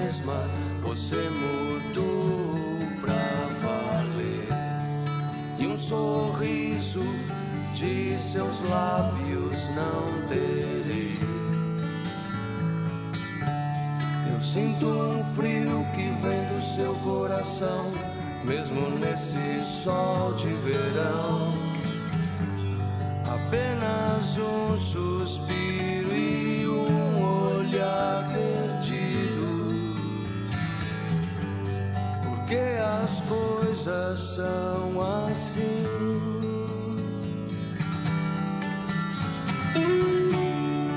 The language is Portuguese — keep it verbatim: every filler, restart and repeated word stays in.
mesma, você mudou pra valer. E um sorriso de seus lábios não terei. Eu sinto um frio que vem do seu coração, mesmo nesse sol de verão. Apenas um suspiro e um olhar perdido, porque as coisas são assim.